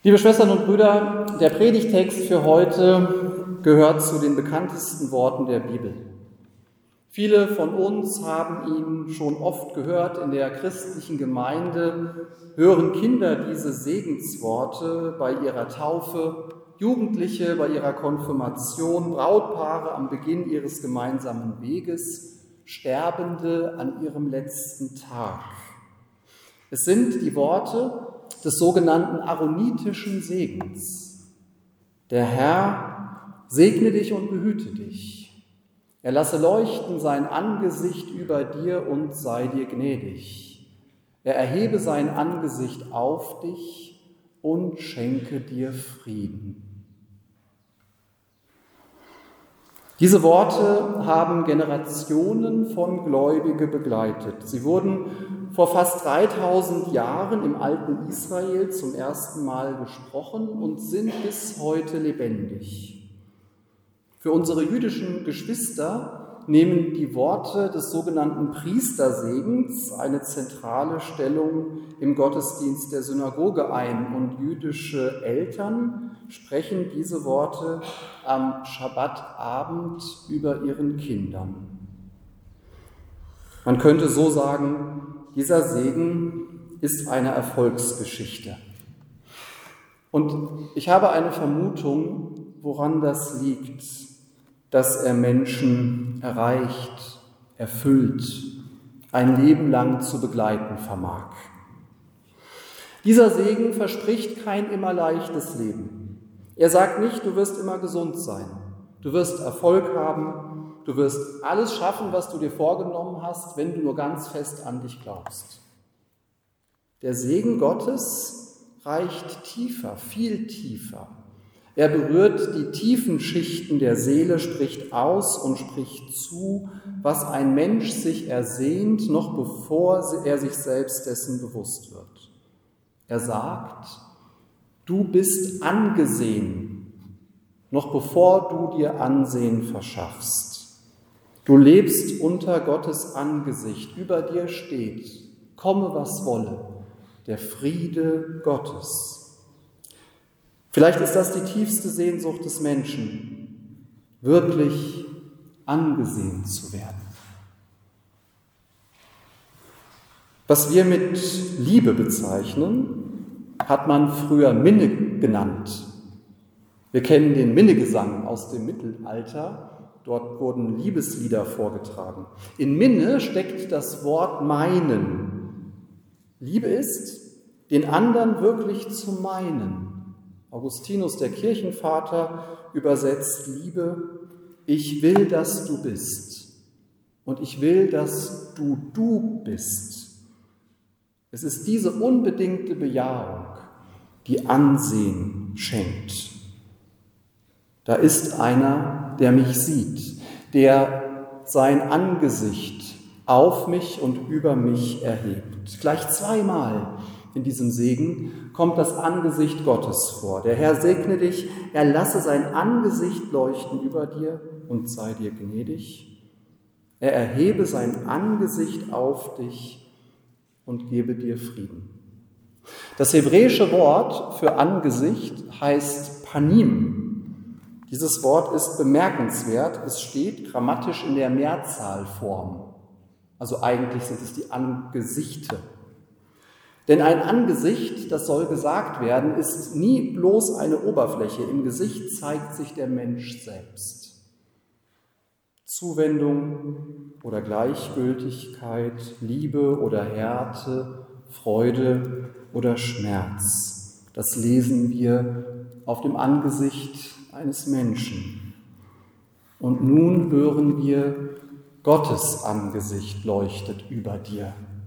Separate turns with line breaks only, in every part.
Liebe Schwestern und Brüder, der Predigtext für heute gehört zu den bekanntesten Worten der Bibel. Viele von uns haben ihn schon oft gehört. In der christlichen Gemeinde hören Kinder diese Segensworte bei ihrer Taufe, Jugendliche bei ihrer Konfirmation, Brautpaare am Beginn ihres gemeinsamen Weges, Sterbende an ihrem letzten Tag. Es sind die Worte des sogenannten aaronitischen Segens. Der Herr segne dich und behüte dich. Er lasse leuchten sein Angesicht über dir und sei dir gnädig. Er erhebe sein Angesicht auf dich und schenke dir Frieden. Diese Worte haben Generationen von Gläubigen begleitet. Sie wurden vor fast 3000 Jahren im alten Israel zum ersten Mal gesprochen und sind bis heute lebendig. Für unsere jüdischen Geschwister nehmen die Worte des sogenannten Priestersegens eine zentrale Stellung im Gottesdienst der Synagoge ein und jüdische Eltern sprechen diese Worte am Schabbatabend über ihren Kindern. Man könnte so sagen, dieser Segen ist eine Erfolgsgeschichte. Und ich habe eine Vermutung, woran das liegt, dass er Menschen erreicht, erfüllt, ein Leben lang zu begleiten vermag. Dieser Segen verspricht kein immer leichtes Leben. Er sagt nicht, du wirst immer gesund sein, du wirst Erfolg haben, du wirst alles schaffen, was du dir vorgenommen hast, wenn du nur ganz fest an dich glaubst. Der Segen Gottes reicht tiefer, viel tiefer. Er berührt die tiefen Schichten der Seele, spricht aus und spricht zu, was ein Mensch sich ersehnt, noch bevor er sich selbst dessen bewusst wird. Er sagt, du bist angesehen, noch bevor du dir Ansehen verschaffst. Du lebst unter Gottes Angesicht, über dir steht, komme was wolle, der Friede Gottes. Vielleicht ist das die tiefste Sehnsucht des Menschen, wirklich angesehen zu werden. Was wir mit Liebe bezeichnen, hat man früher Minne genannt. Wir kennen den Minnegesang aus dem Mittelalter. Dort wurden Liebeslieder vorgetragen. In Minne steckt das Wort meinen. Liebe ist, den anderen wirklich zu meinen. Augustinus, der Kirchenvater, übersetzt Liebe, ich will, dass du bist und ich will, dass du bist. Es ist diese unbedingte Bejahung, die Ansehen schenkt. Da ist einer, der mich sieht, der sein Angesicht auf mich und über mich erhebt. Gleich zweimal in diesem Segen kommt das Angesicht Gottes vor. Der Herr segne dich, er lasse sein Angesicht leuchten über dir und sei dir gnädig. Er erhebe sein Angesicht auf dich und gebe dir Frieden. Das hebräische Wort für Angesicht heißt Panim. Dieses Wort ist bemerkenswert. Es steht grammatisch in der Mehrzahlform. Also eigentlich sind es die Angesichte. Denn ein Angesicht, das soll gesagt werden, ist nie bloß eine Oberfläche. Im Gesicht zeigt sich der Mensch selbst. Zuwendung oder Gleichgültigkeit, Liebe oder Härte, Freude oder Schmerz. Das lesen wir auf dem Angesicht eines Menschen. Und nun hören wir, Gottes Angesicht leuchtet über dir.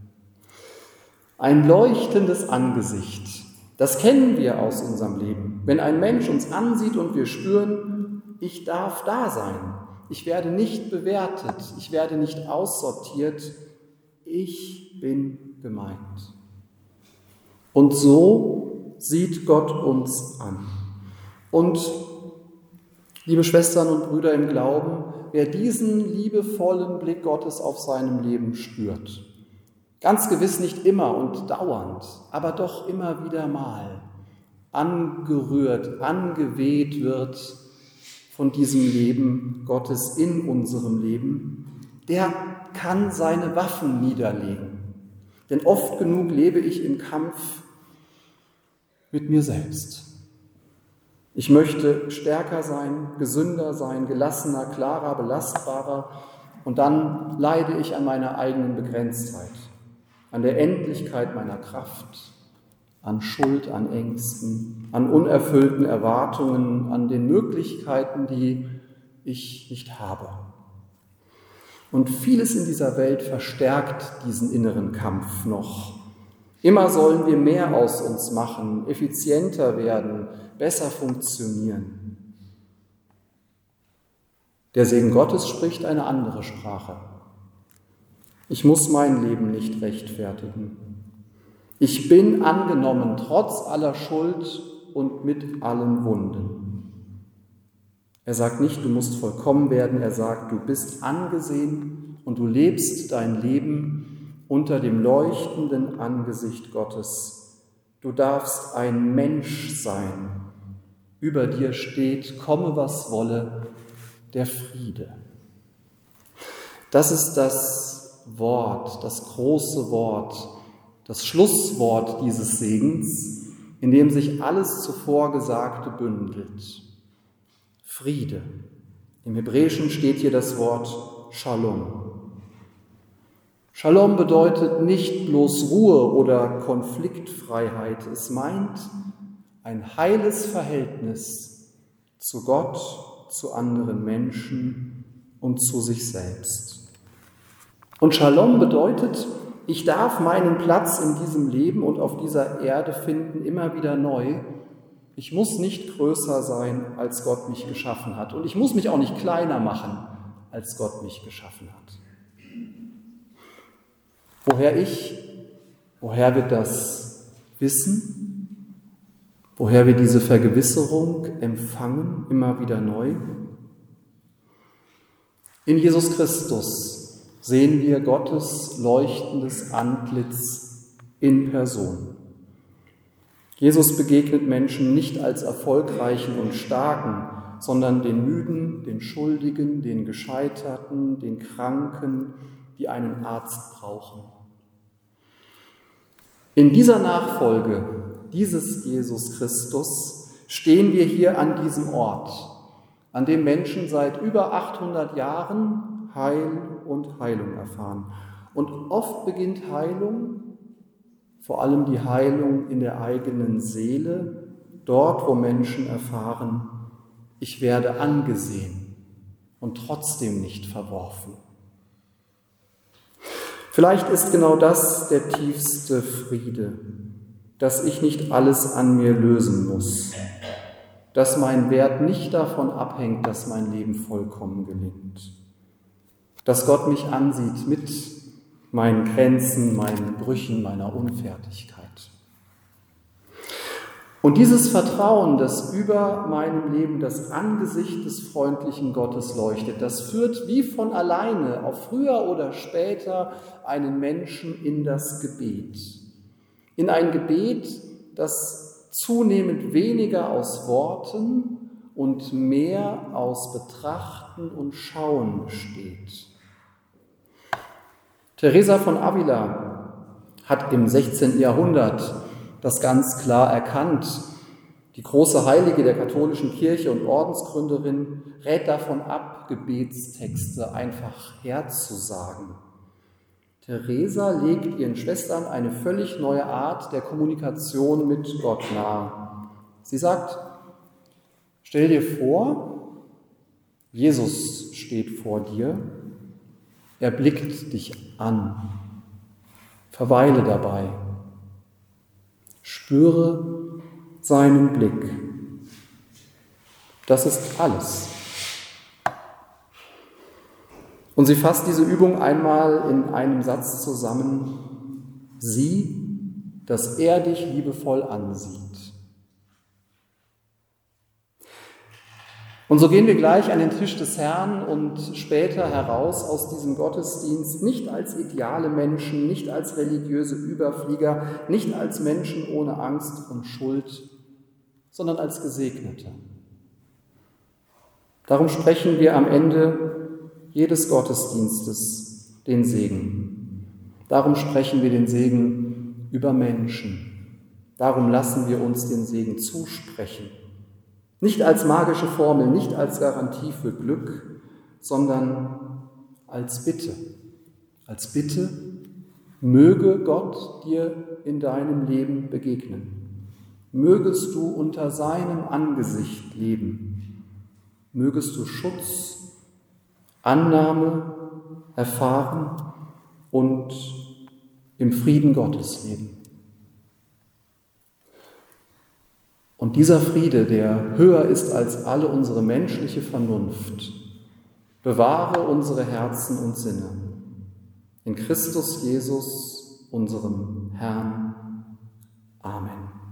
Ein leuchtendes Angesicht, das kennen wir aus unserem Leben. Wenn ein Mensch uns ansieht und wir spüren, ich darf da sein, ich werde nicht bewertet, ich werde nicht aussortiert, ich bin gemeint. Und so sieht Gott uns an. Und, liebe Schwestern und Brüder im Glauben, wer diesen liebevollen Blick Gottes auf seinem Leben spürt, ganz gewiss nicht immer und dauernd, aber doch immer wieder mal, angerührt, angeweht wird von diesem Leben Gottes in unserem Leben, der kann seine Waffen niederlegen. Denn oft genug lebe ich im Kampf mit mir selbst. Ich möchte stärker sein, gesünder sein, gelassener, klarer, belastbarer, und dann leide ich an meiner eigenen Begrenztheit, an der Endlichkeit meiner Kraft, an Schuld, an Ängsten, an unerfüllten Erwartungen, an den Möglichkeiten, die ich nicht habe. Und vieles in dieser Welt verstärkt diesen inneren Kampf noch. Immer sollen wir mehr aus uns machen, effizienter werden, besser funktionieren. Der Segen Gottes spricht eine andere Sprache. Ich muss mein Leben nicht rechtfertigen. Ich bin angenommen, trotz aller Schuld und mit allen Wunden. Er sagt nicht, du musst vollkommen werden, er sagt, du bist angesehen und du lebst dein Leben unter dem leuchtenden Angesicht Gottes. Du darfst ein Mensch sein. Über dir steht, komme was wolle, der Friede. Das ist das Wort, das große Wort, das Schlusswort dieses Segens, in dem sich alles zuvor Gesagte bündelt. Friede. Im Hebräischen steht hier das Wort Shalom. Shalom bedeutet nicht bloß Ruhe oder Konfliktfreiheit. Es meint ein heiles Verhältnis zu Gott, zu anderen Menschen und zu sich selbst. Und Shalom bedeutet, ich darf meinen Platz in diesem Leben und auf dieser Erde finden, immer wieder neu. Ich muss nicht größer sein, als Gott mich geschaffen hat. Und ich muss mich auch nicht kleiner machen, als Gott mich geschaffen hat. Woher wir das wissen? Woher wir diese Vergewisserung empfangen, immer wieder neu? In Jesus Christus sehen wir Gottes leuchtendes Antlitz in Person. Jesus begegnet Menschen nicht als Erfolgreichen und Starken, sondern den Müden, den Schuldigen, den Gescheiterten, den Kranken, die einen Arzt brauchen. In dieser Nachfolge dieses Jesus Christus stehen wir hier an diesem Ort, an dem Menschen seit über 800 Jahren Heil und Heilung erfahren. Und oft beginnt Heilung, vor allem die Heilung in der eigenen Seele, dort, wo Menschen erfahren, ich werde angesehen und trotzdem nicht verworfen. Vielleicht ist genau das der tiefste Friede, dass ich nicht alles an mir lösen muss, dass mein Wert nicht davon abhängt, dass mein Leben vollkommen gelingt, dass Gott mich ansieht mit meinen Grenzen, meinen Brüchen, meiner Unfertigkeit. Und dieses Vertrauen, das über meinem Leben das Angesicht des freundlichen Gottes leuchtet, das führt wie von alleine, auch früher oder später, einen Menschen in das Gebet. In ein Gebet, das zunehmend weniger aus Worten und mehr aus Betrachten und Schauen besteht. Teresa von Avila hat im 16. Jahrhundert das ganz klar erkannt. Die große Heilige der katholischen Kirche und Ordensgründerin rät davon ab, Gebetstexte einfach herzusagen. Teresa legt ihren Schwestern eine völlig neue Art der Kommunikation mit Gott nahe. Sie sagt, stell dir vor, Jesus steht vor dir, er blickt dich an, verweile dabei, spüre seinen Blick. Das ist alles. Und sie fasst diese Übung einmal in einem Satz zusammen. Sieh, dass er dich liebevoll ansieht. Und so gehen wir gleich an den Tisch des Herrn und später heraus aus diesem Gottesdienst, nicht als ideale Menschen, nicht als religiöse Überflieger, nicht als Menschen ohne Angst und Schuld, sondern als Gesegnete. Darum sprechen wir am Ende jedes Gottesdienstes den Segen. Darum sprechen wir den Segen über Menschen. Darum lassen wir uns den Segen zusprechen. Nicht als magische Formel, nicht als Garantie für Glück, sondern als Bitte. Als Bitte, möge Gott dir in deinem Leben begegnen. Mögest du unter seinem Angesicht leben. Mögest du Schutz, Annahme erfahren und im Frieden Gottes leben. Und dieser Friede, der höher ist als alle unsere menschliche Vernunft, bewahre unsere Herzen und Sinne in Christus Jesus, unserem Herrn. Amen.